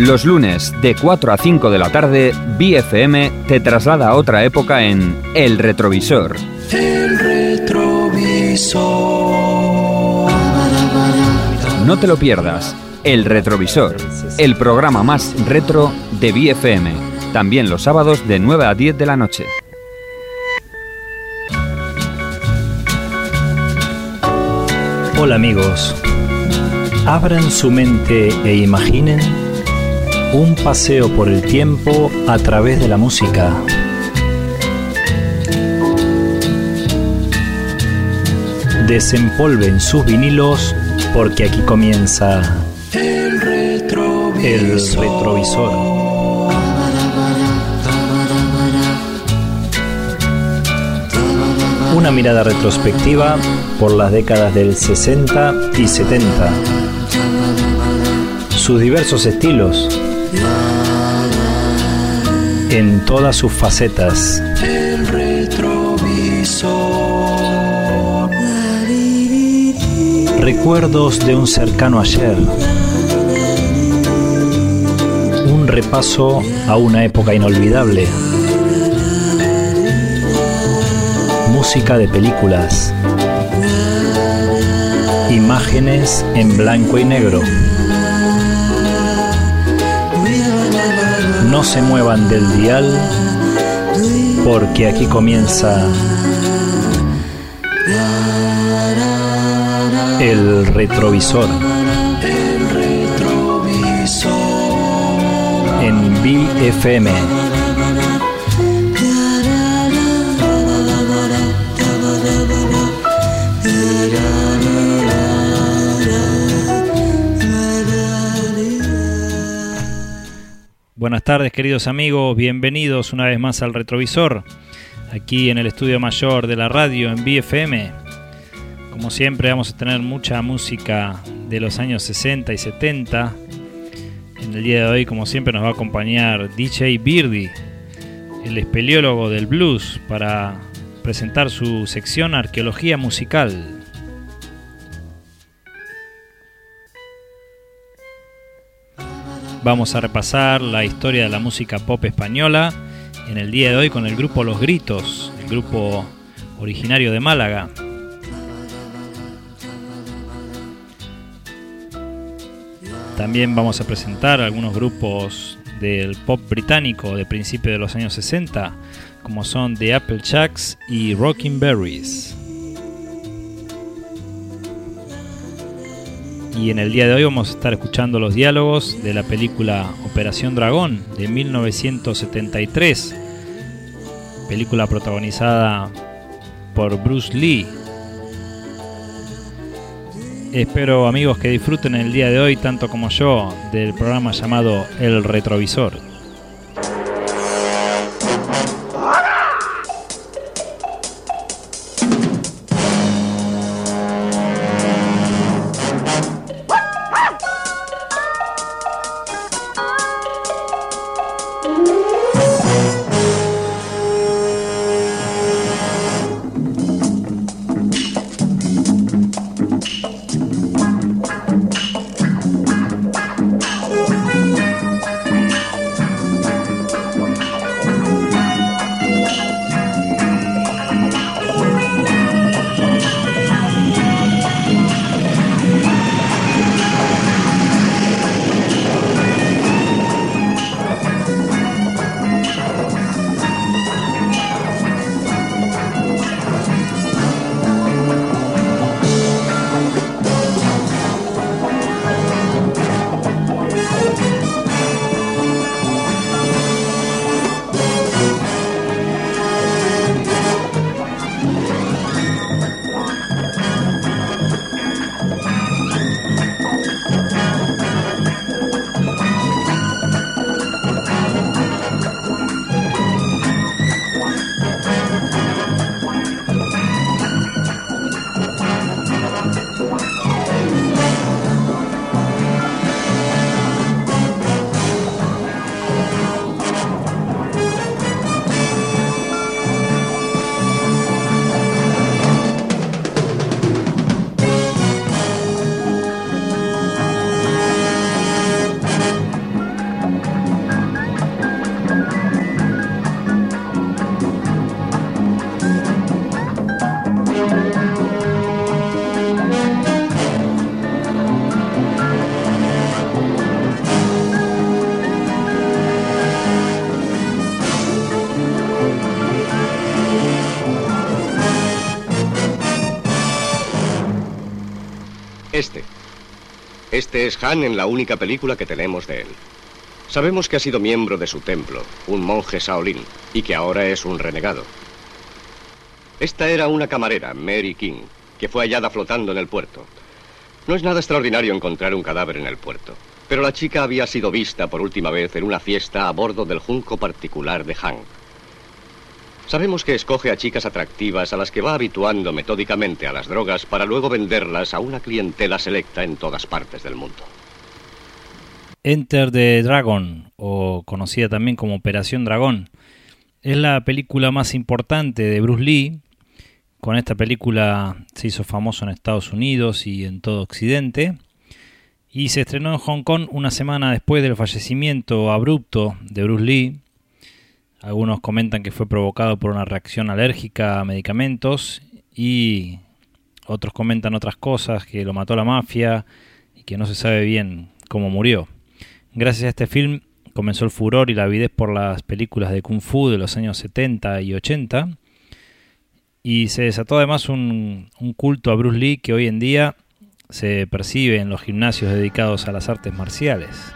Los lunes de 4 a 5 de la tarde, BFM te traslada a otra época en El Retrovisor. El Retrovisor. No te lo pierdas. El Retrovisor, el programa más retro de BFM. También los sábados de 9 a 10 de la noche. Hola amigos. Abran su mente e imaginen un paseo por el tiempo a través de la música. Desempolven sus vinilos porque aquí comienza El Retrovisor. Una mirada retrospectiva por las décadas del 60 y 70. Sus diversos estilos en todas sus facetas. El Retrovisor. Recuerdos de un cercano ayer. Un repaso a una época inolvidable. Música de películas. Imágenes en blanco y negro. No se muevan del dial porque aquí comienza El Retrovisor. El Retrovisor. En BFM. Buenas tardes, queridos amigos, bienvenidos una vez más al Retrovisor, aquí en el estudio mayor de la radio en BFM. Como siempre vamos a tener mucha música de los años 60 y 70. En el día de hoy, como siempre, nos va a acompañar DJ Birdie, el espeleólogo del blues, para presentar su sección Arqueología Musical. Vamos a repasar la historia de la música pop española en el día de hoy con el grupo Los Gritos, el grupo originario de Málaga. También vamos a presentar algunos grupos del pop británico de principios de los años 60, como son The Applejacks y Rockin' Berries. Y en el día de hoy vamos a estar escuchando los diálogos de la película Operación Dragón de 1973, película protagonizada por Bruce Lee. Espero, amigos, que disfruten el día de hoy tanto como yo del programa llamado El Retrovisor. Este es Han en la única película que tenemos de él. Sabemos que ha sido miembro de su templo, un monje Shaolin, y que ahora es un renegado. Esta era una camarera, Mary King, que fue hallada flotando en el puerto. No es nada extraordinario encontrar un cadáver en el puerto, pero la chica había sido vista por última vez en una fiesta a bordo del junco particular de Han. Sabemos que escoge a chicas atractivas a las que va habituando metódicamente a las drogas para luego venderlas a una clientela selecta en todas partes del mundo. Enter the Dragon, o conocida también como Operación Dragón, es la película más importante de Bruce Lee. Con esta película se hizo famoso en Estados Unidos y en todo Occidente, y se estrenó en Hong Kong una semana después del fallecimiento abrupto de Bruce Lee. Algunos comentan que fue provocado por una reacción alérgica a medicamentos, y otros comentan otras cosas, que lo mató la mafia y que no se sabe bien cómo murió. Gracias a este film comenzó el furor y la avidez por las películas de Kung Fu de los años 70 y 80, y se desató además un culto a Bruce Lee que hoy en día se percibe en los gimnasios dedicados a las artes marciales.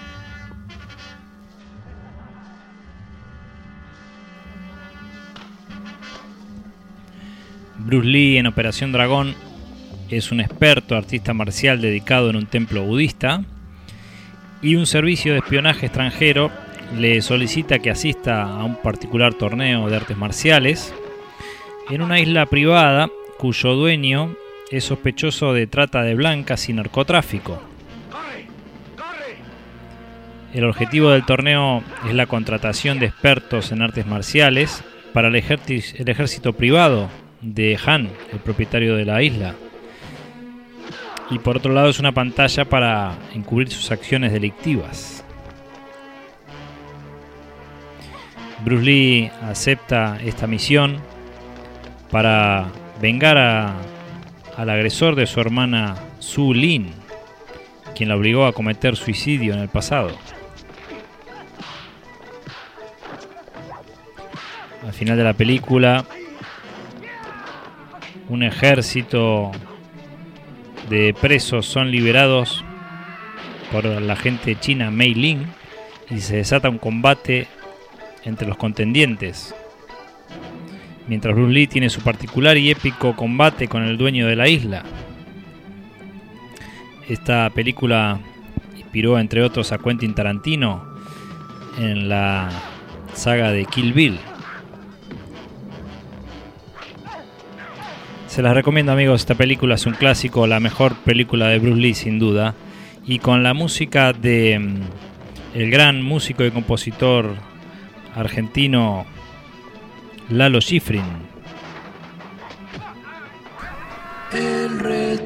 Bruce Lee en Operación Dragón es un experto artista marcial dedicado en un templo budista, y un servicio de espionaje extranjero le solicita que asista a un particular torneo de artes marciales en una isla privada cuyo dueño es sospechoso de trata de blancas y narcotráfico. El objetivo del torneo es la contratación de expertos en artes marciales para el ejército privado de Han, el propietario de la isla. Y por otro lado es una pantalla para encubrir sus acciones delictivas. Bruce Lee acepta esta misión para vengar al agresor de su hermana Su Lin, quien la obligó a cometer suicidio en el pasado. Al final de la película, un ejército de presos son liberados por la agente china Mei Ling, y se desata un combate entre los contendientes, mientras Bruce Lee tiene su particular y épico combate con el dueño de la isla. Esta película inspiró entre otros a Quentin Tarantino en la saga de Kill Bill. Se las recomiendo, amigos. Esta película es un clásico, la mejor película de Bruce Lee sin duda, y con la música de el gran músico y compositor argentino Lalo Schifrin. El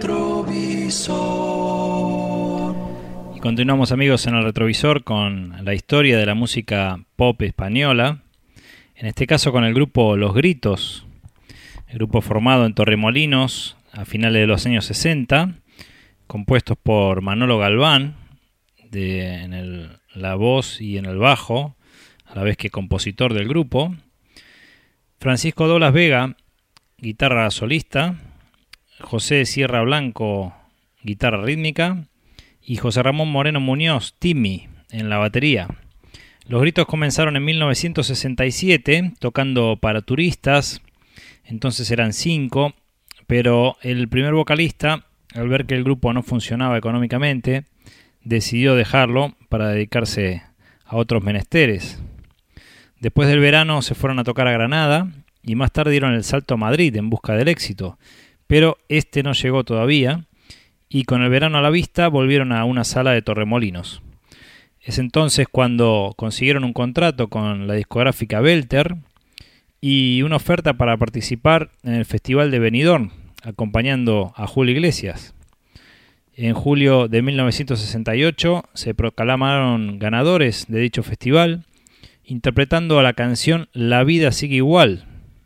retrovisor. Y continuamos, amigos, en el retrovisor con la historia de la música pop española, en este caso con el grupo Los Gritos. El grupo formado en Torremolinos a finales de los años 60, compuestos por Manolo Galván en la voz y en el bajo, a la vez que compositor del grupo, Francisco Dolas Vega, guitarra solista, José Sierra Blanco, guitarra rítmica, y José Ramón Moreno Muñoz, Timmy, en la batería. Los Gritos comenzaron en 1967 tocando para turistas. Entonces eran 5, pero el primer vocalista, al ver que el grupo no funcionaba económicamente, decidió dejarlo para dedicarse a otros menesteres. Después del verano se fueron a tocar a Granada y más tarde dieron el salto a Madrid en busca del éxito, pero este no llegó todavía, y con el verano a la vista volvieron a una sala de Torremolinos. Es entonces cuando consiguieron un contrato con la discográfica Belter y una oferta para participar en el Festival de Benidorm, acompañando a Julio Iglesias. En julio de 1968 se proclamaron ganadores de dicho festival, interpretando la canción La vida sigue igual,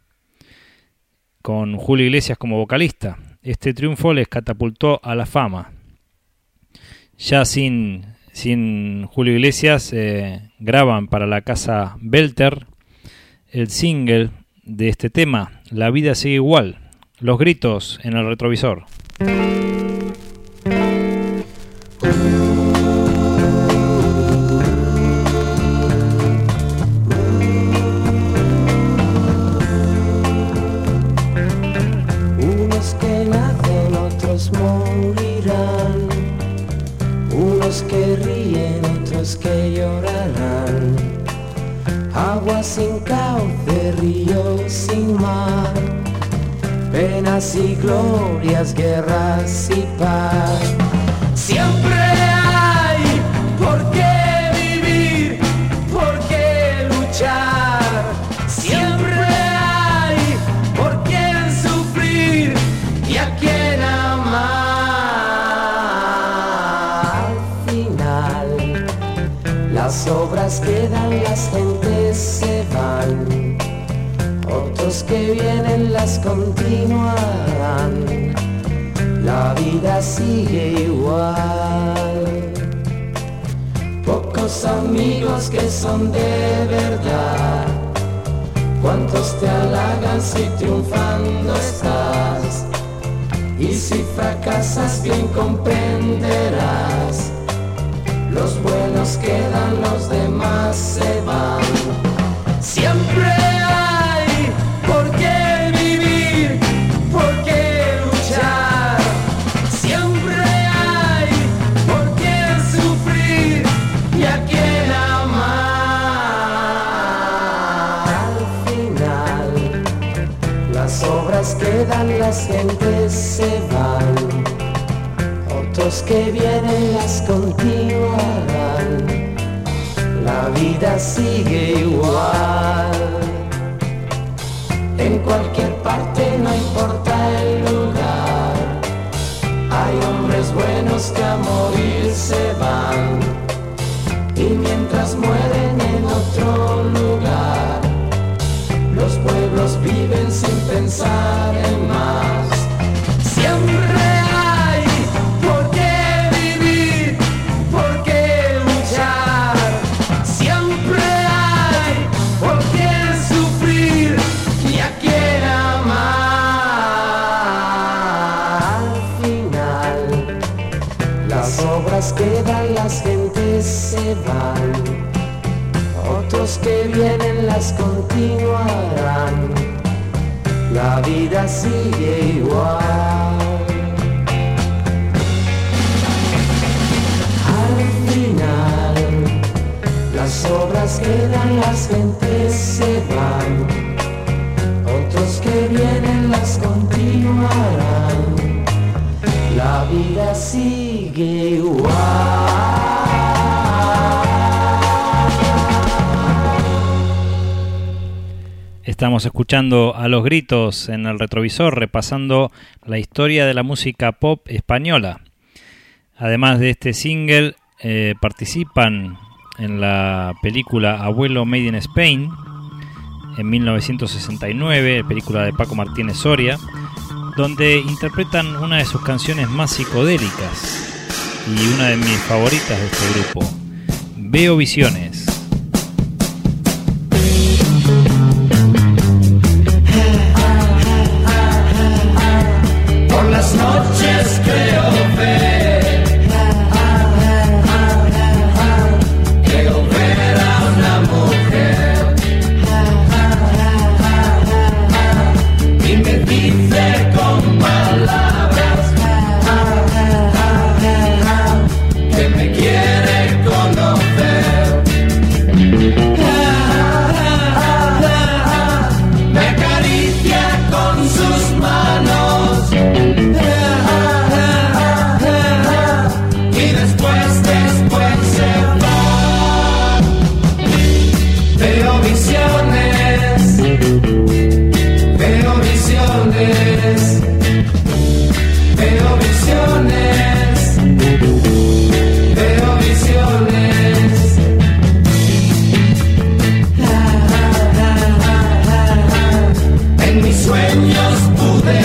con Julio Iglesias como vocalista. Este triunfo les catapultó a la fama. Ya sin Julio Iglesias, graban para la casa Belter el single de este tema, La vida sigue igual. Los Gritos en el retrovisor. morirán, unos que ríen, otros que llorarán. Agua sin cauce, río sin mar, penas y glorias, guerras y paz. Siempre hay por qué vivir, por qué luchar. Siempre hay por quién sufrir y a quién amar. Al final, las obras quedan, las gentes se van. Otros que vienen las continuarán. La vida sigue igual. Pocos amigos que son de verdad. Cuántos te halagan si triunfando estás. Y si fracasas bien comprenderás. Los buenos quedan, los demás se van. Siempre hay por qué vivir, por qué luchar. Siempre hay por qué sufrir y a quién amar. Al final, las obras quedan, las gentes se van. Otros que vienen las continuarán. La vida sigue igual. En cualquier parte, no importa el lugar. Hay hombres buenos que a morir se van. Y mientras mueren en otro lugar, los pueblos viven sin pensar en más. Siempre hay por qué vivir, por qué luchar. Siempre hay por qué sufrir y a quién amar. Al final, las obras quedan, las gentes se van. Otros que vienen las continuarán. La vida sigue igual. Al final, las obras quedan, las gentes se van. Otros que vienen las continuarán. La vida sigue igual. Estamos escuchando A los Gritos en el retrovisor, repasando la historia de la música pop española. Además de este single, participan en la película Abuelo Made in Spain en 1969, película de Paco Martínez Soria, donde interpretan una de sus canciones más psicodélicas y una de mis favoritas de este grupo, Veo Visiones. Por las noches creo ver, creo ver a una mujer y me dice con palabras que me quiere conocer. Me acaricia con sus manos y después se va. Veo visiones, veo visiones, veo visiones, veo visiones. En mis sueños pude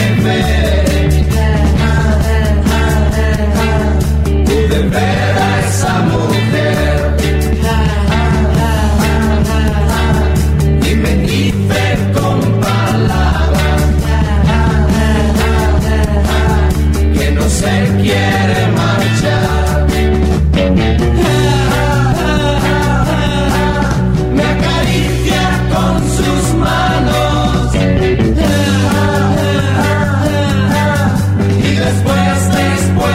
ver a esa mujer y me dice con palabras que no se quiere marchar. Me acaricia con sus manos y después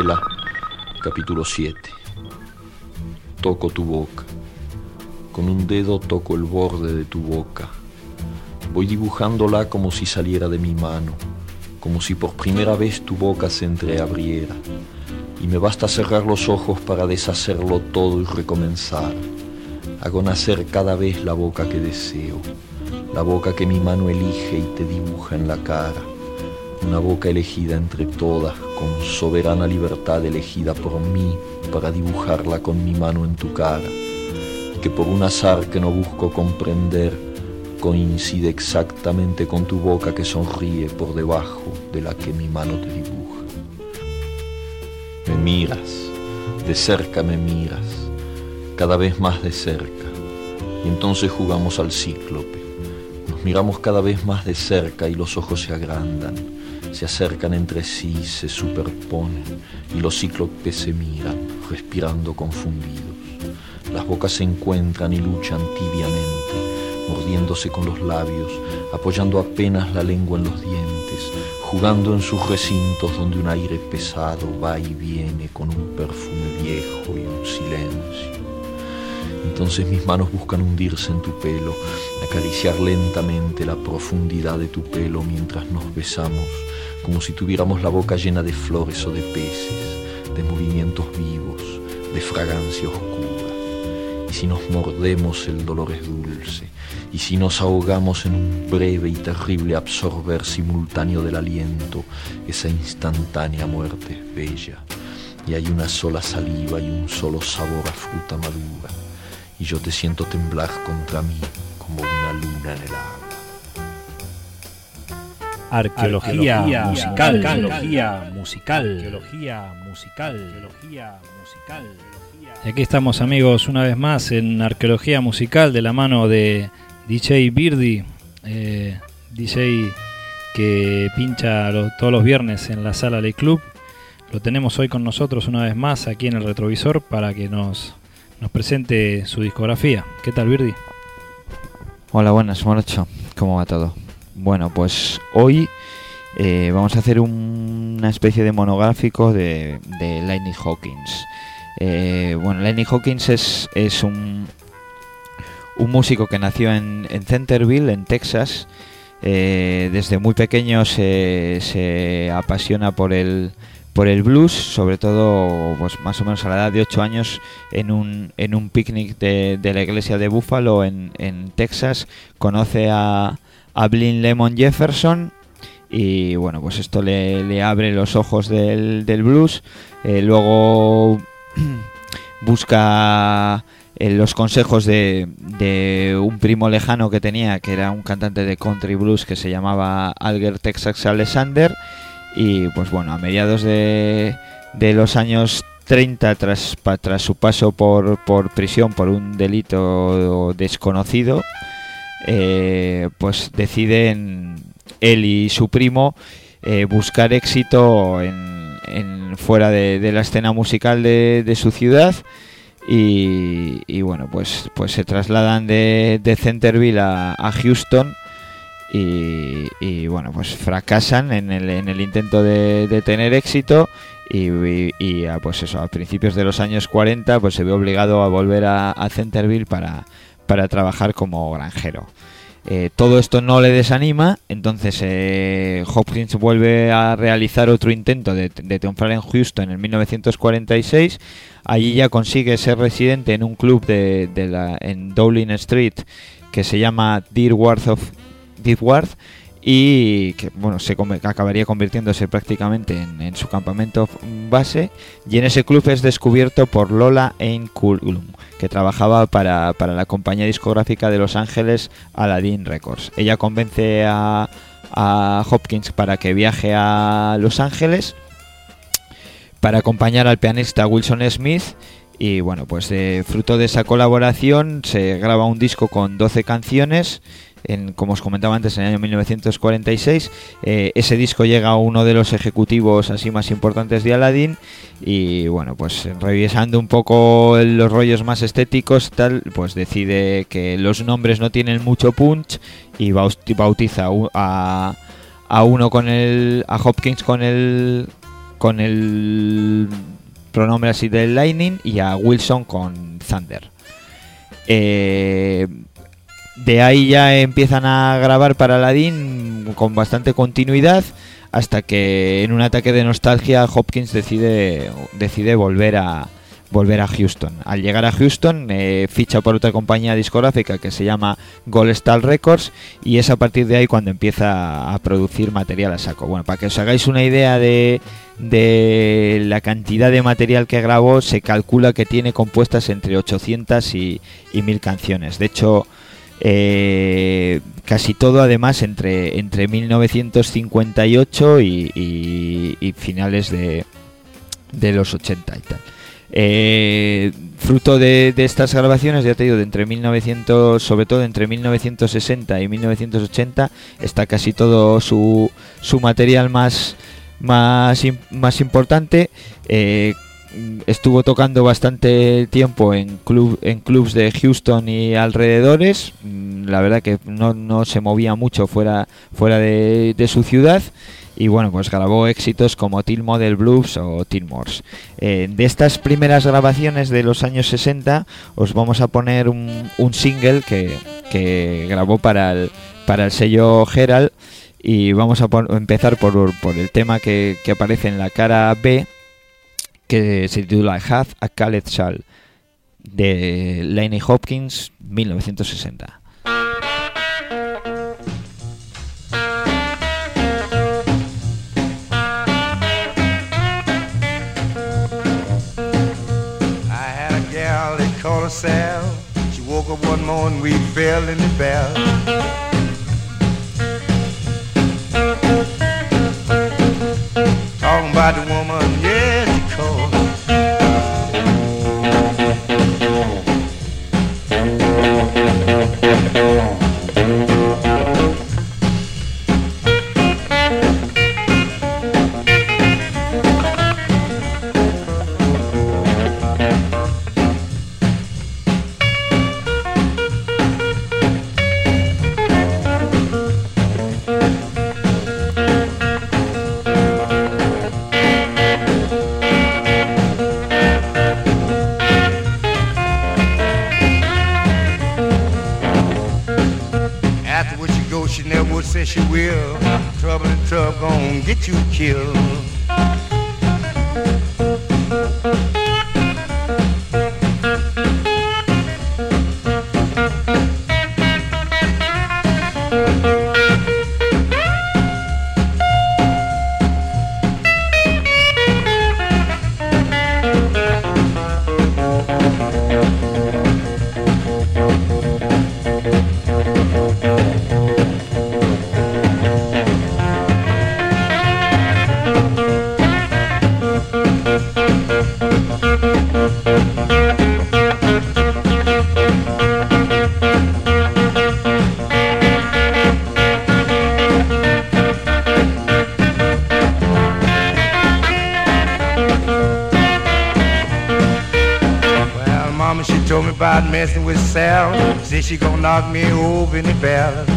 Umbrella, capítulo 7. Toco tu boca. Con un dedo toco el borde de tu boca. Voy dibujándola como si saliera de mi mano, como si por primera vez tu boca se entreabriera. Y me basta cerrar los ojos para deshacerlo todo y recomenzar. Hago nacer cada vez la boca que deseo, la boca que mi mano elige y te dibuja en la cara. Una boca elegida entre todas, con soberana libertad elegida por mí para dibujarla con mi mano en tu cara, que por un azar que no busco comprender, coincide exactamente con tu boca que sonríe por debajo de la que mi mano te dibuja. Me miras, de cerca me miras, cada vez más de cerca, y entonces jugamos al cíclope. Nos miramos cada vez más de cerca y los ojos se agrandan, se acercan entre sí, se superponen, y los cíclopes se miran, respirando confundidos. Las bocas se encuentran y luchan tibiamente, mordiéndose con los labios, apoyando apenas la lengua en los dientes, jugando en sus recintos donde un aire pesado va y viene con un perfume viejo y un silencio. Entonces mis manos buscan hundirse en tu pelo, acariciar lentamente la profundidad de tu pelo mientras nos besamos, como si tuviéramos la boca llena de flores o de peces, de movimientos vivos, de fragancia oscura. Y si nos mordemos el dolor es dulce, y si nos ahogamos en un breve y terrible absorber simultáneo del aliento, esa instantánea muerte es bella, y hay una sola saliva y un solo sabor a fruta madura, y yo te siento temblar contra mí como una luna en el agua. Arqueología musical. Arqueología musical. Arqueología musical. Arqueología musical. Y aquí estamos, amigos, una vez más en Arqueología Musical de la mano de DJ Birdie, DJ que pincha todos los viernes en la Sala Le Club. Lo tenemos hoy con nosotros una vez más aquí en el retrovisor para que nos presente su discografía. ¿Qué tal, Birdie? Hola, buenas, Morocho. ¿Cómo va todo? Bueno, pues hoy vamos a hacer una especie de monográfico de Lightning Hawkins. Lightning Hawkins es un músico que nació en Centerville, en Texas. Desde muy pequeño se apasiona por el blues, sobre todo pues más o menos a la edad de 8 años en un picnic de la iglesia de Buffalo en Texas conoce a Blind Lemon Jefferson y bueno, pues esto le abre los ojos del blues. Luego busca los consejos de un primo lejano que tenía, que era un cantante de country blues que se llamaba Alger Texas Alexander, y pues bueno, a mediados de los años 30, tras su paso por prisión por un delito desconocido, pues deciden él y su primo buscar éxito fuera de la escena musical de su ciudad. Y bueno, pues se trasladan de Centerville a Houston y bueno, pues fracasan en el intento de tener éxito y pues eso, a principios de los años 40 pues se ve obligado a volver a Centerville para trabajar como granjero. Todo esto no le desanima, entonces Hopkins vuelve a realizar otro intento de triunfar en Houston en 1946. Allí ya consigue ser residente en un club en Dowling Street que se llama Deerworth y que bueno, acabaría convirtiéndose prácticamente en su campamento base, y en ese club es descubierto por Lola Ann Cullum, que trabajaba para la compañía discográfica de Los Ángeles, Aladdin Records. Ella convence a Hopkins para que viaje a Los Ángeles para acompañar al pianista Wilson Smith, y bueno, pues fruto de esa colaboración se graba un disco con 12 canciones, como os comentaba antes, en el año 1946. Ese disco llega a uno de los ejecutivos así más importantes de Aladdin, y bueno, pues revisando un poco los rollos más estéticos tal, pues decide que los nombres no tienen mucho punch y bautiza a Hopkins con el con el pronombre así del Lightning y a Wilson con Thunder. De ahí ya empiezan a grabar para Aladdin con bastante continuidad, hasta que en un ataque de nostalgia Hopkins decide volver a Houston. Al llegar a Houston ficha por otra compañía discográfica que se llama Gold Star Records, y es a partir de ahí cuando empieza a producir material a saco. Bueno, para que os hagáis una idea de la cantidad de material que grabó, se calcula que tiene compuestas entre 800 y 1000 canciones. De hecho, casi todo además entre 1958 y finales de los 80 y tal. Fruto de estas grabaciones, ya te digo, sobre todo entre 1960 y 1980, está casi todo su material más importante. Estuvo tocando bastante tiempo en clubs de Houston y alrededores. La verdad que no se movía mucho fuera de su ciudad. Y bueno, pues grabó éxitos como Teen Model Blues o Teen Morse. De estas primeras grabaciones de los años 60 os vamos a poner un single que grabó para el sello Herald, y vamos a empezar por el tema que aparece en la cara B, que se titula Have a Called Shall, de Laney Hopkins, 1960. Herself. She woke up one morning, we fell in the bell. Talking about the woman, yes, she called. Says she will. Trouble and trouble gon' get you killed. Messing with Sal, say she gon' knock me over in the barrel.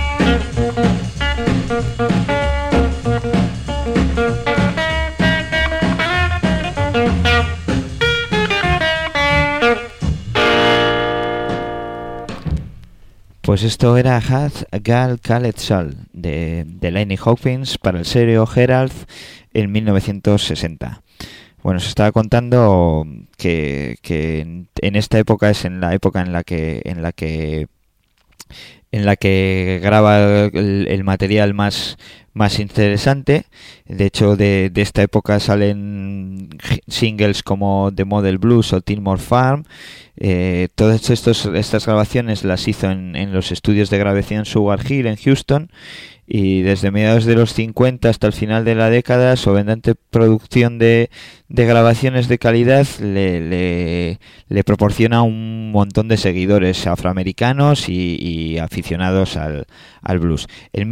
Pues esto era Had a Gal Called Shall de Laney Hopkins para el sello Herald en 1960. Bueno, se estaba contando que en esta época es en la época en la que graba el material más interesante. De hecho, de esta época salen singles como The Model Blues o Teen More Farm. Todas estas grabaciones las hizo en los estudios de grabación Sugar Hill en Houston, y desde mediados de los 50 hasta el final de la década su abundante producción de grabaciones de calidad le proporciona un montón de seguidores afroamericanos y aficionados al blues. En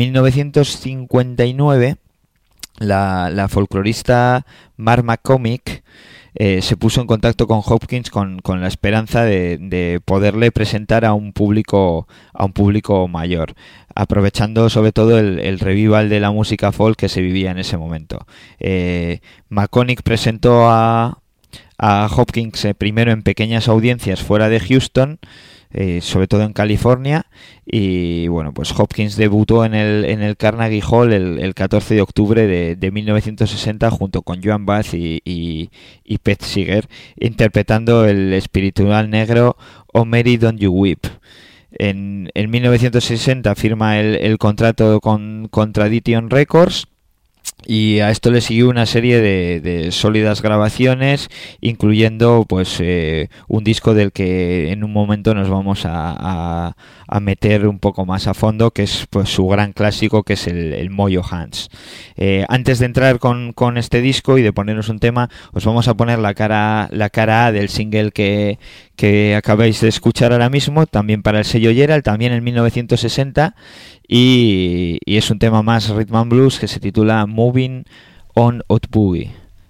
1959 la folclorista Mark McCormick se puso en contacto con Hopkins con la esperanza de poderle presentar a un público mayor, aprovechando sobre todo el revival de la música folk que se vivía en ese momento. McConaughey presentó a Hopkins primero en pequeñas audiencias fuera de Houston, sobre todo en California, y bueno, pues Hopkins debutó en el Carnegie Hall el 14 de octubre de 1960 junto con Joan Baez y Pete Seeger, interpretando el espiritual negro "Oh Mary Don't You Weep". En 1960 firma el contrato con Tradition Records, y a esto le siguió una serie de sólidas grabaciones, incluyendo pues un disco del que en un momento nos vamos a meter un poco más a fondo, que es pues su gran clásico, que es el Mojo Hands. Antes de entrar con este disco y de ponernos un tema, os vamos a poner la cara A del single que acabáis de escuchar ahora mismo, también para el sello Gerald, también en 1960, y es un tema más rhythm and blues que se titula Moving on Out Boogie.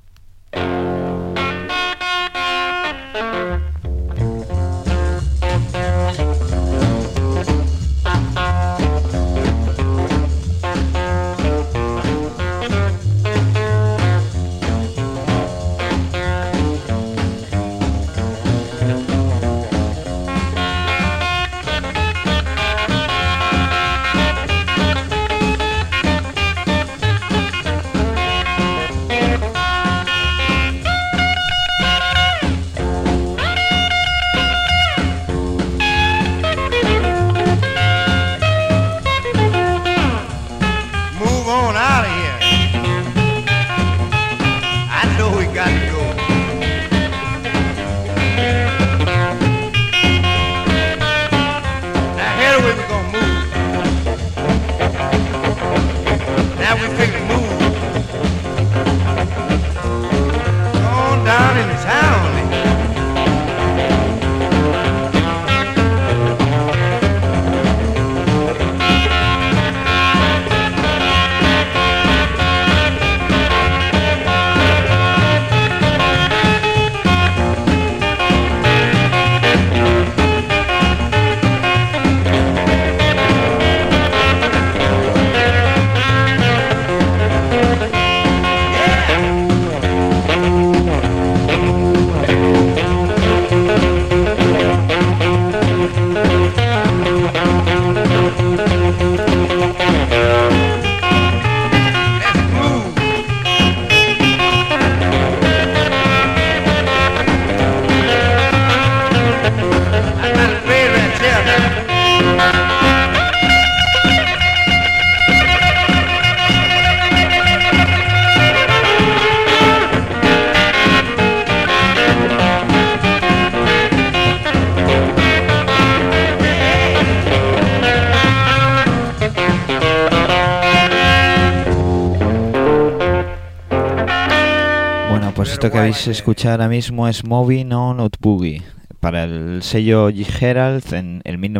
Esto que habéis escuchado ahora mismo es Moving on Out Boogie, para el sello Gerald en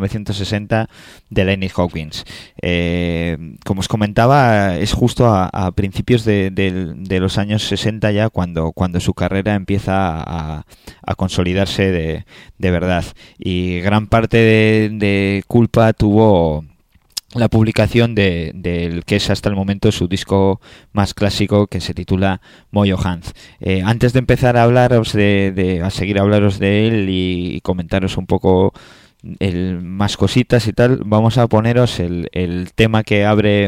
1960 de Lenny Hopkins. Como os comentaba, es justo a principios de los años 60 ya cuando su carrera empieza a consolidarse de verdad, y gran parte de culpa tuvo la publicación del que es hasta el momento su disco más clásico, que se titula Mojo Hands. Antes de empezar a hablaros a seguir a hablaros de él y comentaros un poco más cositas y tal, vamos a poneros el tema que abre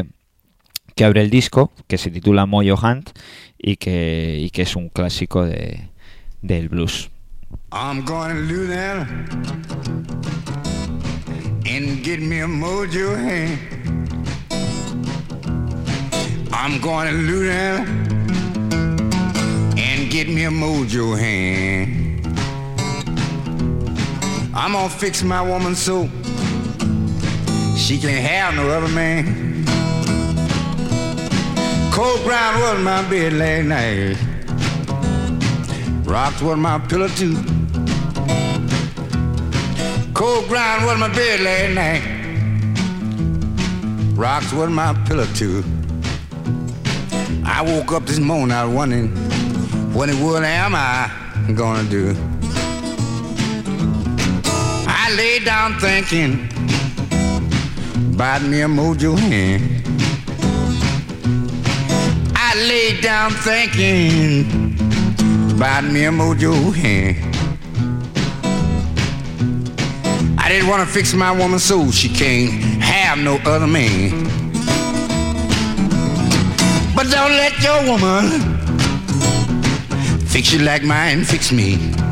el disco, que se titula Mojo Hands y que es un clásico del blues. I'm gonna do that and get me a mojo hand. I'm gonna do that and get me a mojo hand. I'm gonna fix my woman so she can't have no other man. Cold ground was my bed last night, rocks was my pillow too. Cold ground was my bed last night, rocks was my pillow too. I woke up this morning, I was wondering, what in the world am I? I'm gonna do. I lay down thinking about me a mojo hand. I lay down thinking about me a mojo hand. I didn't want to fix my woman so she can't have no other man. But don't let your woman fix you like mine fix me.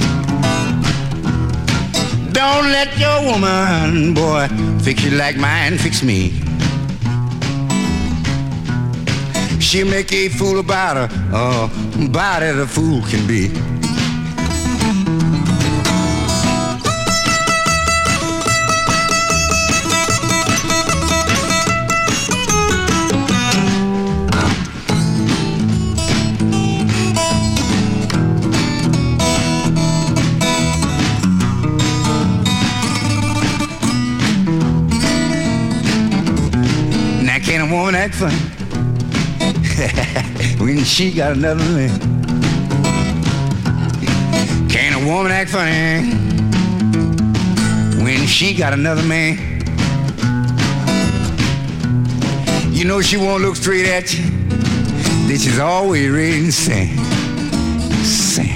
Don't let your woman, boy, fix you like mine fix me. She'll make a fool about her, about as a fool can be. Can a woman act funny when she got another man? Can a woman act funny when she got another man? You know she won't look straight at you, that she's always ready to sing. Sing.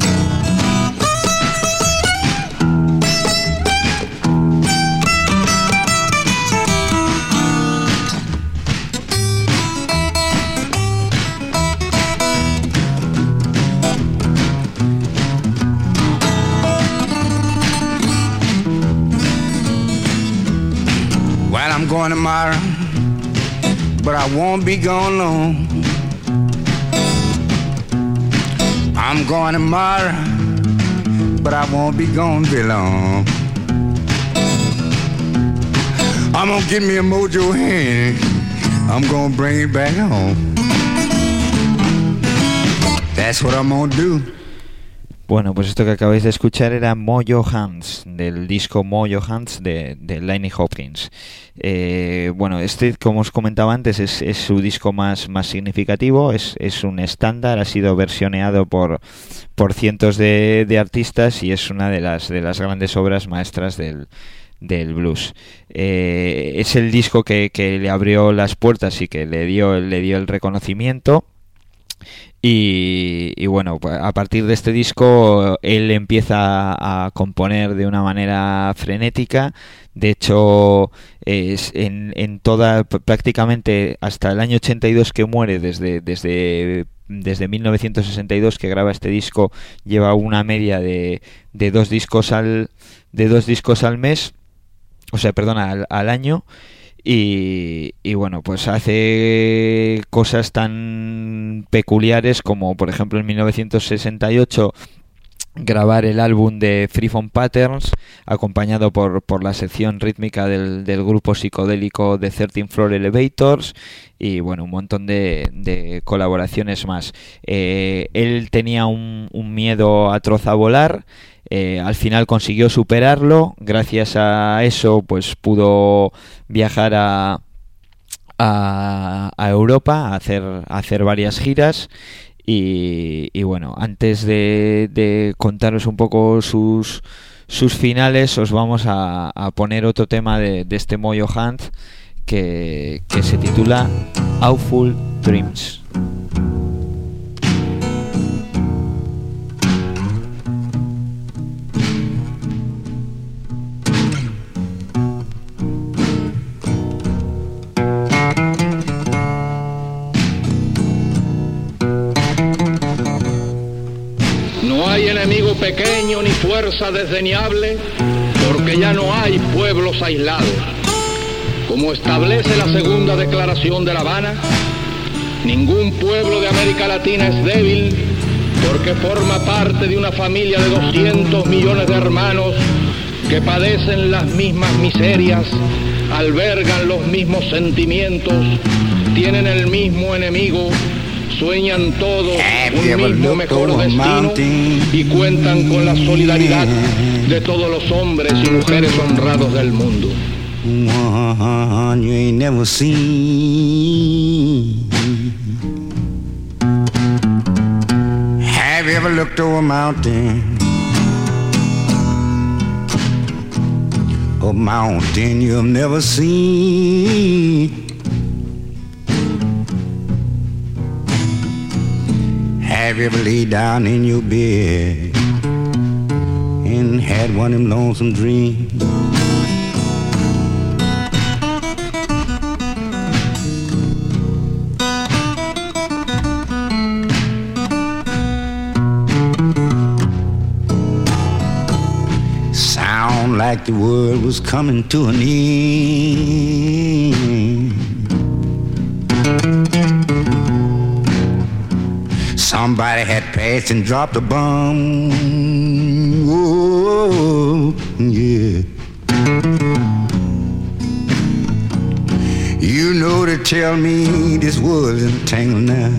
I'm going tomorrow, but I won't be gone long. I'm going tomorrow, but I won't be gone very long. I'm gonna get me a mojo hand, I'm gonna bring it back home. That's what I'm gonna do. Bueno, pues esto que acabáis de escuchar era Mojo Hands, del disco Mojo Hands de Lainey Hopkins. Bueno, este, como os comentaba antes, es su disco más significativo, es un estándar, ha sido versioneado por cientos de artistas y es una de las grandes obras maestras del blues. Es el disco que le abrió las puertas y que le dio el reconocimiento. Y bueno, a partir de este disco él empieza a componer de una manera frenética. De hecho, es en toda, prácticamente hasta el año 82 que muere, desde 1962 que graba este disco, lleva una media de dos discos al mes, o sea, perdona, al año. Y bueno, pues hace cosas tan peculiares como, por ejemplo, en 1968 grabar el álbum de Free From Patterns, acompañado por la sección rítmica del grupo psicodélico de 13 Floor Elevators, y bueno, un montón de colaboraciones más. Él tenía un miedo atroz a volar. Al final consiguió superarlo. Gracias a eso pues pudo viajar a Europa a hacer varias giras. Y bueno, antes de contaros un poco sus finales, os vamos a poner otro tema de este Mojo Hands que se titula Awful Dreams. Enemigo pequeño ni fuerza desdeñable, porque ya no hay pueblos aislados. Como establece la segunda declaración de La Habana, ningún pueblo de América Latina es débil, porque forma parte de una familia de 200 millones de hermanos que padecen las mismas miserias, albergan los mismos sentimientos, tienen el mismo enemigo, sueñan todos un mismo mejor destino y cuentan con la solidaridad de todos los hombres y mujeres honrados del mundo. One you ain't never seen. Have you ever looked over a mountain? A mountain you've never seen? Have you ever laid down in your bed and had one of them lonesome dreams? Sound like the world was coming to an end. Somebody had passed and dropped a bomb. Oh, yeah. You know to tell me this world's entangled now.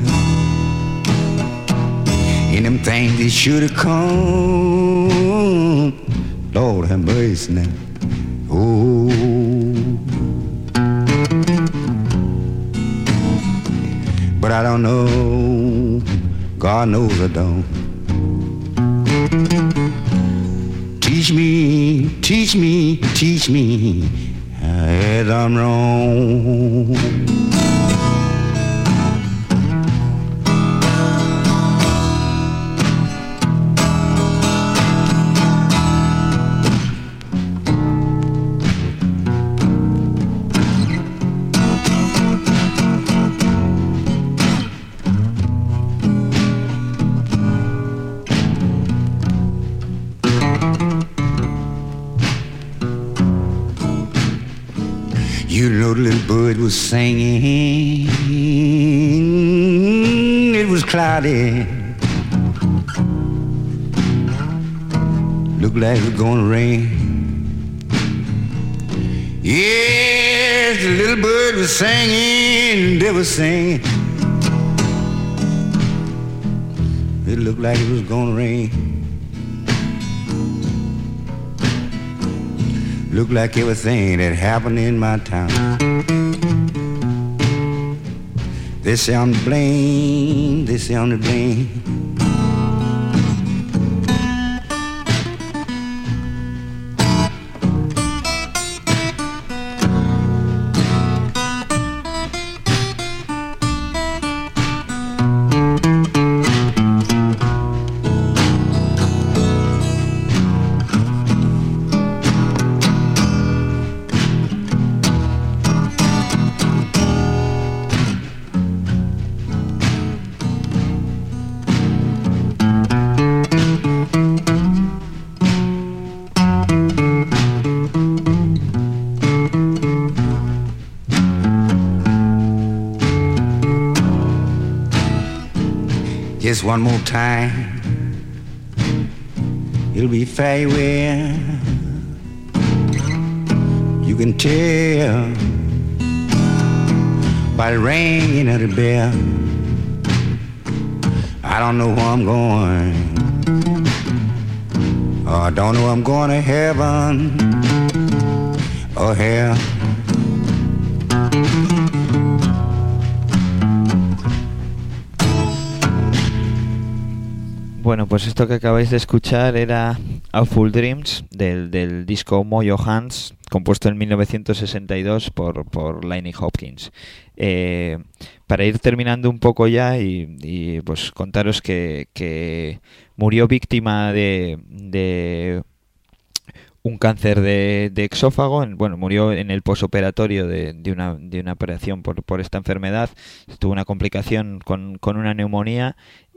And them things they should have come. Lord have mercy now. Oh. But I don't know. God knows I don't. Teach me, teach me, teach me as I'm wrong. You know the little bird was singing. It was cloudy. Looked like it was gonna rain. Yes, the little bird was singing. They were singing. It looked like it was gonna rain. Looked like everything that happened in my town. They say I'm to blame, they say I'm to blame. Just one more time, it'll be farewell. You can tell by the ringing of the bell. I don't know where I'm going. Oh, I don't know I'm going to heaven or hell. Bueno, pues esto que acabáis de escuchar era Awful Dreams del disco Mojo Hands, compuesto en 1962 por Lainey Hopkins. Para ir terminando un poco ya y pues contaros que murió víctima de un cáncer de exófago. Bueno, murió en el posoperatorio de una operación por esta enfermedad. Tuvo una complicación con una neumonía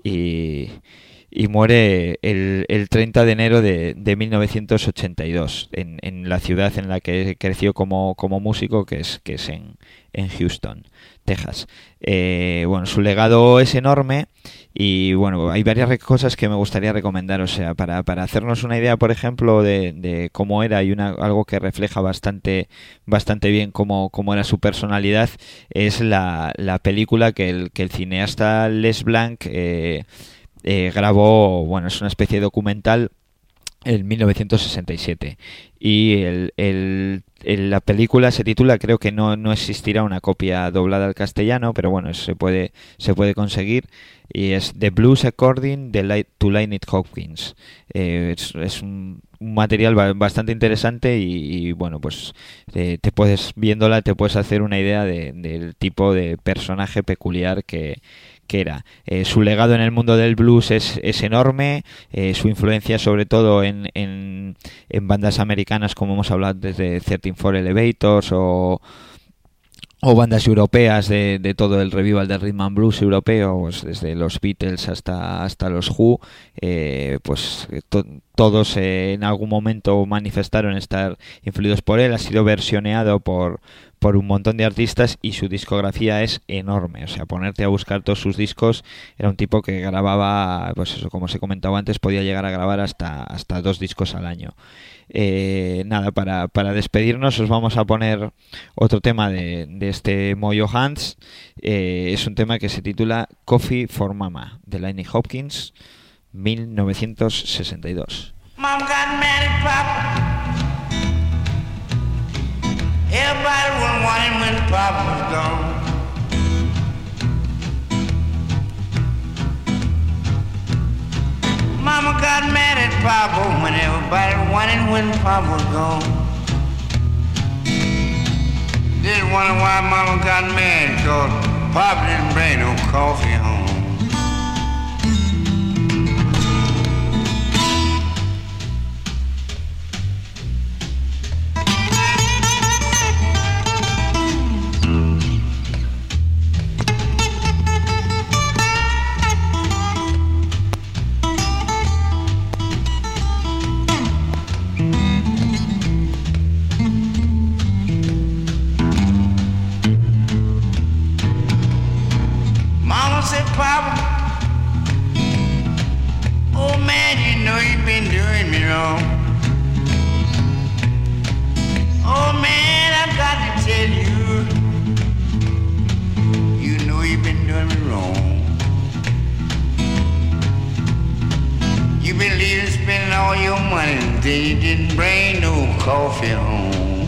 y muere el 30 de enero de 1982 en la ciudad en la que creció como músico, que es en Houston, Texas. Bueno, su legado es enorme y bueno, hay varias cosas que me gustaría recomendar. O sea, para hacernos una idea, por ejemplo, de cómo era, y algo que refleja bastante bien cómo era su personalidad, es la película que el cineasta Les Blanc grabó. Bueno, es una especie de documental en 1967. Y la película se titula, creo que no existirá una copia doblada al castellano, pero bueno, se puede conseguir, y es The Blues According to Lynette Hopkins. Es un material bastante interesante y bueno, pues viéndola te puedes hacer una idea del tipo de personaje peculiar que era. Su legado en el mundo del blues es enorme, su influencia sobre todo en bandas americanas, como hemos hablado desde 13-4 Elevators o bandas europeas de todo el revival del rhythm and blues europeo, pues desde los Beatles hasta los Who, pues todos en algún momento manifestaron estar influidos por él. Ha sido versioneado por un montón de artistas y su discografía es enorme. O sea, ponerte a buscar todos sus discos, era un tipo que grababa, pues eso, como os he comentado antes, podía llegar a grabar hasta 2 discos al año. Nada, para despedirnos os vamos a poner otro tema de este Mojo Hands. Es un tema que se titula Coffee for Mama, de Lynette Hopkins, 1962. Mom got mad at Papa. Everybody was wanting when Papa was gone. Mama got mad at Papa when everybody wanted when Papa was gone. Didn't wonder why Mama got mad, 'cause Papa didn't bring no coffee home. Papa, oh man, you know you've been doing me wrong. Oh man, I've got to tell you, you know you've been doing me wrong. You've been leaving, spending all your money, then you didn't bring no coffee home.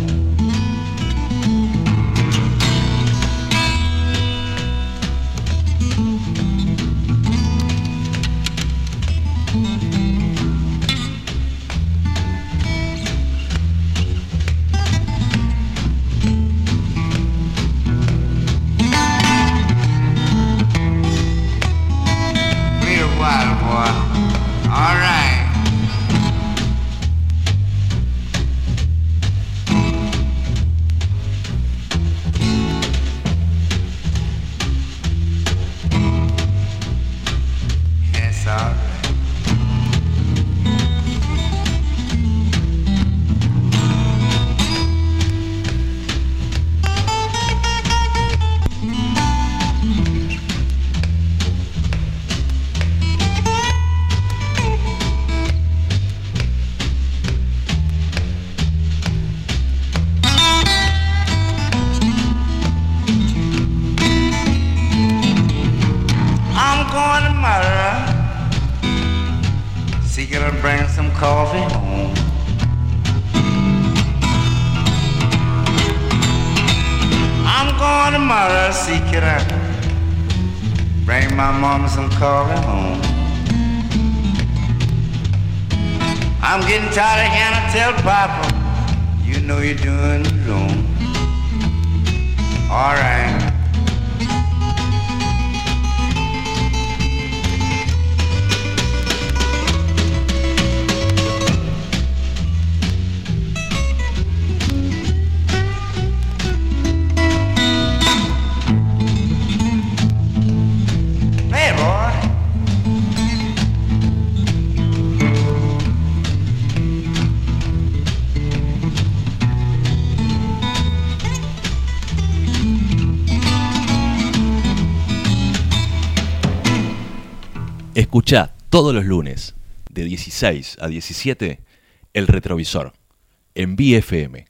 Escuchá todos los lunes, de 16 a 17, El Retrovisor, en BFM.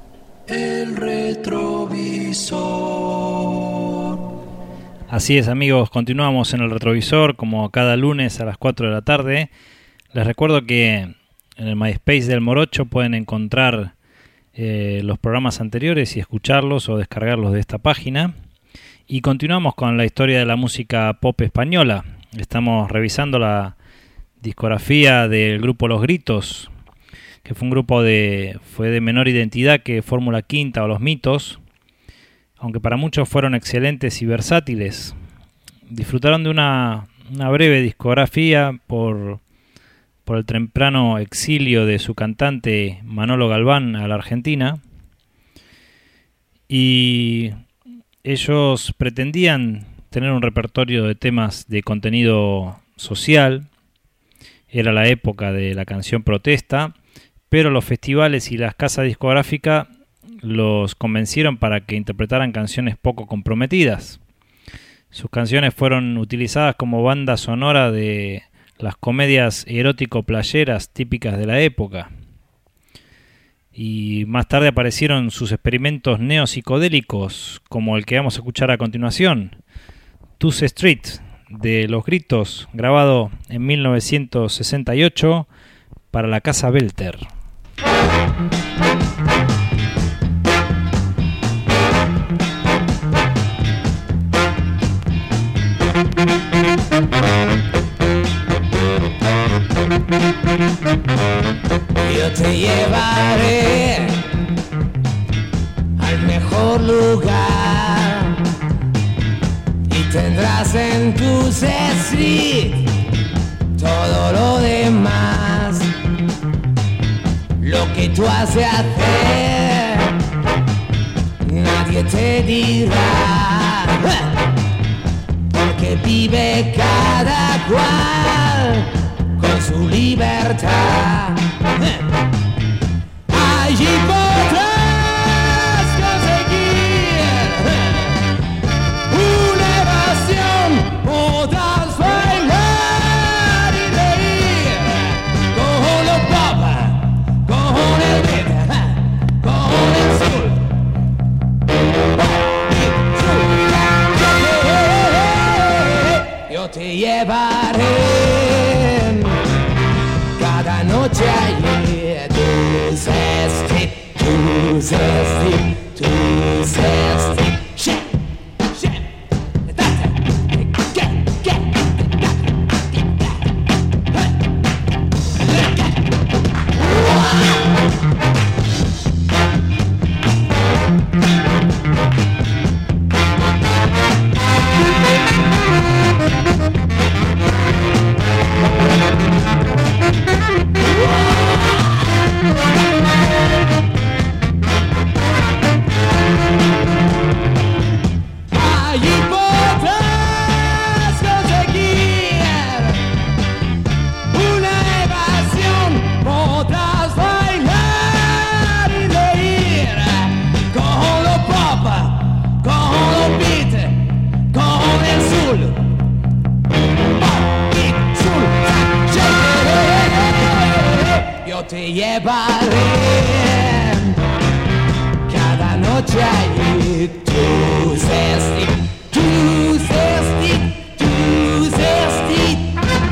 El Retrovisor. Así es, amigos, continuamos en El Retrovisor, como cada lunes a las 4 de la tarde. Les recuerdo que en el MySpace del Morocho pueden encontrar los programas anteriores y escucharlos o descargarlos de esta página. Y continuamos con la historia de la música pop española. Estamos revisando la discografía del grupo Los Gritos, que fue un grupo fue de menor identidad que Fórmula Quinta o Los Mitos, aunque para muchos fueron excelentes y versátiles. Disfrutaron de una breve discografía por el temprano exilio de su cantante Manolo Galván a la Argentina, y ellos pretendían tener un repertorio de temas de contenido social. Era la época de la canción protesta, pero los festivales y las casas discográficas los convencieron para que interpretaran canciones poco comprometidas. Sus canciones fueron utilizadas como banda sonora de las comedias erótico-playeras típicas de la época. Y más tarde aparecieron sus experimentos neopsicodélicos, como el que vamos a escuchar a continuación, Tuce Street, de Los Gritos, grabado en 1968 para la Casa Belter. Yo te llevaré al mejor lugar y tendrás en tu street todo lo demás. Lo que tú has de hacer nadie te dirá, porque vive cada cual con su libertad. Allí podrás conseguir una evasión, podrás bailar y reír con los pop, con el beat, con el soul. Yo te llevaré cada noche allí. Tu zesty, shit, te llevaré cada noche allí. Tu zesty, tu zesty, tu zesty.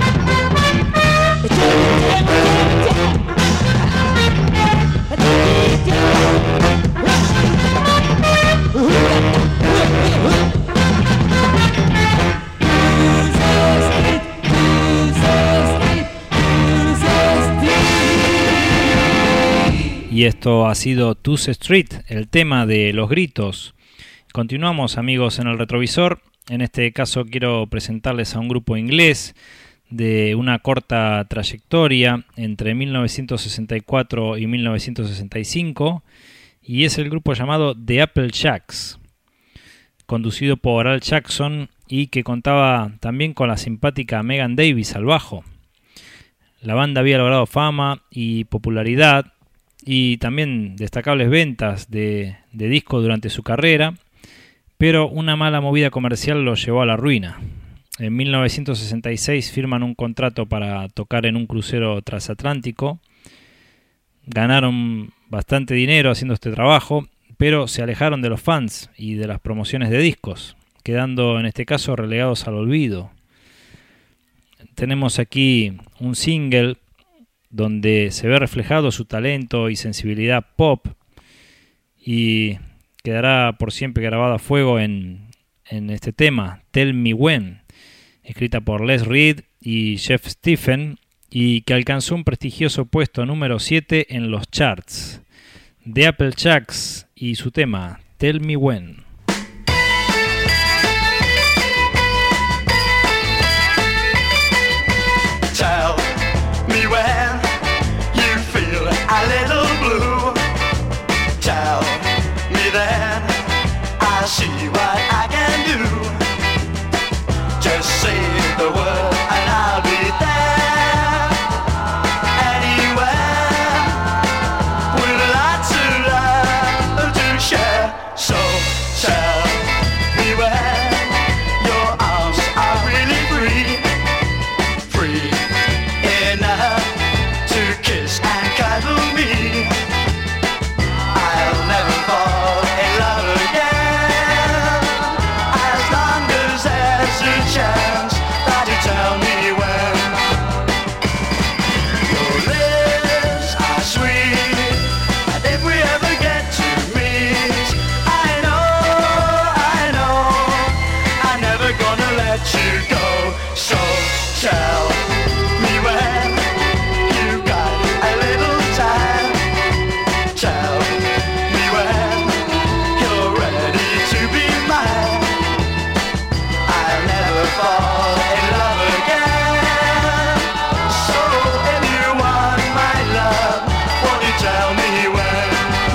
Y esto ha sido Tuce Street, el tema de Los Gritos. Continuamos, amigos, en el retrovisor. En este caso quiero presentarles a un grupo inglés de una corta trayectoria entre 1964 y 1965, y es el grupo llamado The Applejacks, conducido por Al Jackson y que contaba también con la simpática Megan Davis al bajo. La banda había logrado fama y popularidad y también destacables ventas de discos durante su carrera, pero una mala movida comercial los llevó a la ruina. En 1966 firman un contrato para tocar en un crucero transatlántico. Ganaron bastante dinero haciendo este trabajo, pero se alejaron de los fans y de las promociones de discos, quedando en este caso relegados al olvido. Tenemos aquí un single donde se ve reflejado su talento y sensibilidad pop, y quedará por siempre grabado a fuego en este tema, Tell Me When, escrita por Les Reed y Jeff Stephen, y que alcanzó un prestigioso puesto número 7 en los charts. The Applejacks y su tema, Tell Me When. Tell me when you feel a little blue. Tell me then I'll see what I can do. Just say the word and I'll be there. Anywhere with lots of love to share. So tell me when your arms are really free. Free enough to kiss and cuddle me. I'll never fall in love again, as long as there's a chance that you tell me when. Your lips are sweet, and if we ever get to meet, I know, I'm never gonna let you go. So tell me when you got a little time. Tell me when you're ready to be mine. I'll never fall in love again. So if you want my love, won't you tell me when?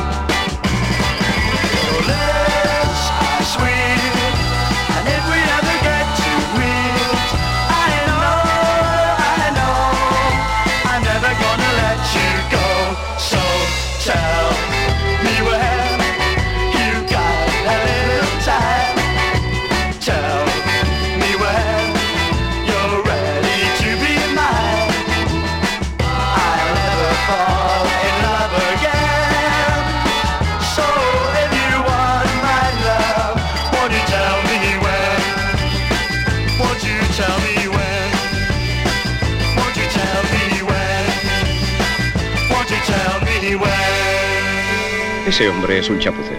Your lips are sweet, and if we ever get to meet, I know, I'm never gonna let you go. So tell me when you got a little time. Tell me when you're ready to be mine. I'll never fall in love again. So if you want my love, won't you tell me when? Won't you tell me when? Won't you tell me when? Won't you tell me when? Ese hombre es un chapucero.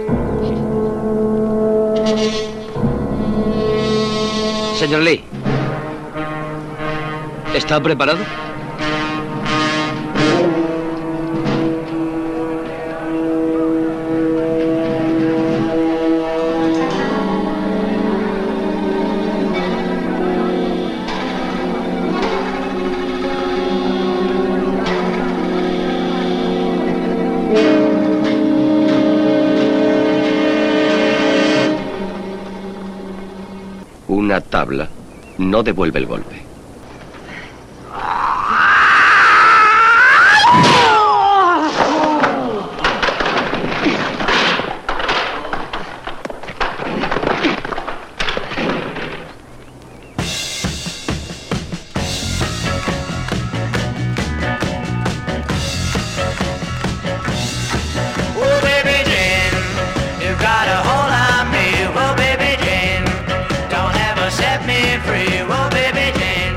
Señor Lee, ¿está preparado? Una tabla no devuelve el golpe. Oh, baby Jane, you've got a hold on me. Oh, baby Jane, don't ever set me free. Oh, baby Jane.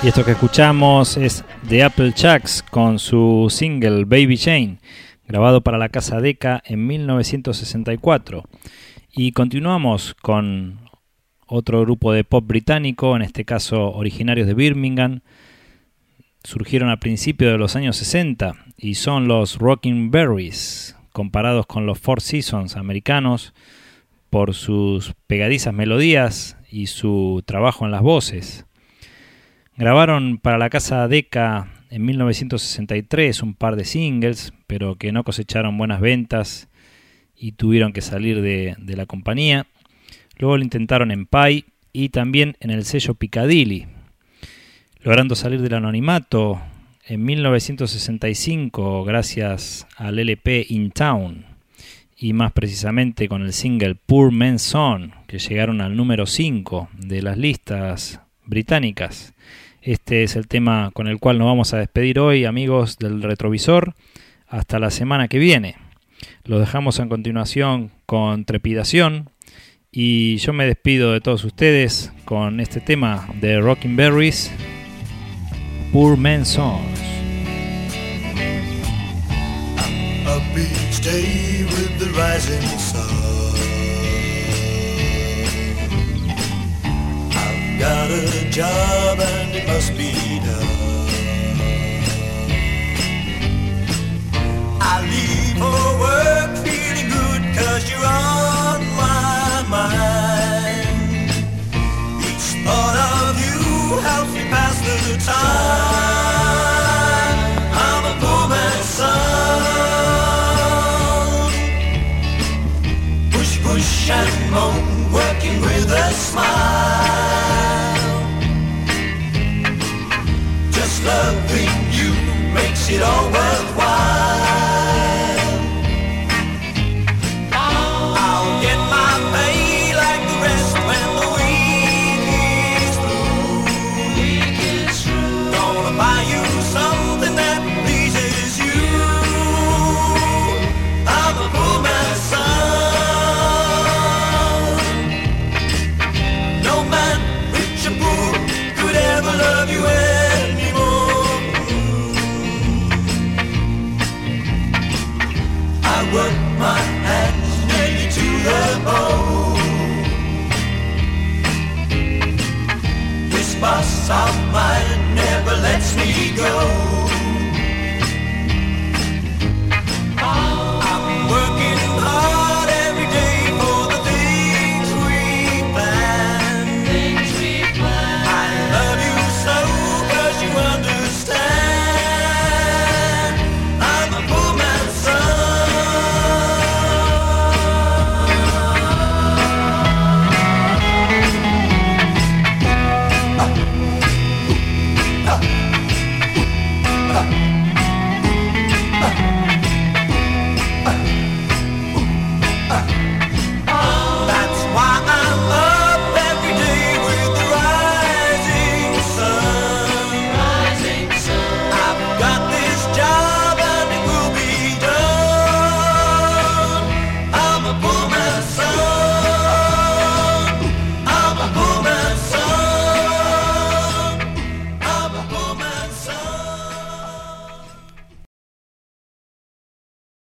Y esto que escuchamos es The Applejacks con su single Baby Jane, grabado para la casa Decca en 1964. Y continuamos con otro grupo de pop británico, en este caso originarios de Birmingham. Surgieron a principios de los años 60 y son los Rocking Berries, comparados con los Four Seasons americanos por sus pegadizas melodías y su trabajo en las voces. Grabaron para la casa Decca en 1963 un par de singles, pero que no cosecharon buenas ventas y tuvieron que salir de la compañía. Luego lo intentaron en Pie y también en el sello Piccadilly, logrando salir del anonimato en 1965 gracias al LP In Town y más precisamente con el single Poor Man's Son, que llegaron al número 5 de las listas británicas. Este es el tema con el cual nos vamos a despedir hoy, amigos del Retrovisor. Hasta la semana que viene. Los dejamos a continuación con Trepidación y yo me despido de todos ustedes con este tema de Rocking Berries, Poor Man's Son. Up each day with the rising sun. I've got a job and it must be done. I leave for work feeling good 'cause you're on my mind. Each thought of you helps me pass the time. I'm a poor man's son. Push, push and moan, working with a smile. Just loving you makes it all worthwhile. I'll get my pay like the rest when the week is through. Gonna buy you something that pleases you. I'm a poor man's son. No man, rich or poor, could ever love you anymore. I work my hands nearly to the bone. This boss of mine never lets me go.